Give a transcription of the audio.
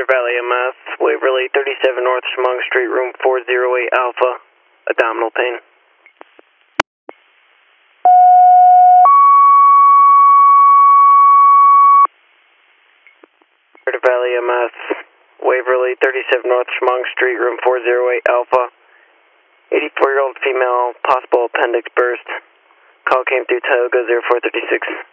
Ritter Valley MS, Waverly 37 North Chemung Street, room 408 Alpha, abdominal pain. Ritter Valley MS, Waverly 37 North Chemung Street, room 408 Alpha, 84-year-old female, possible appendix burst. Call came through Tioga 0436.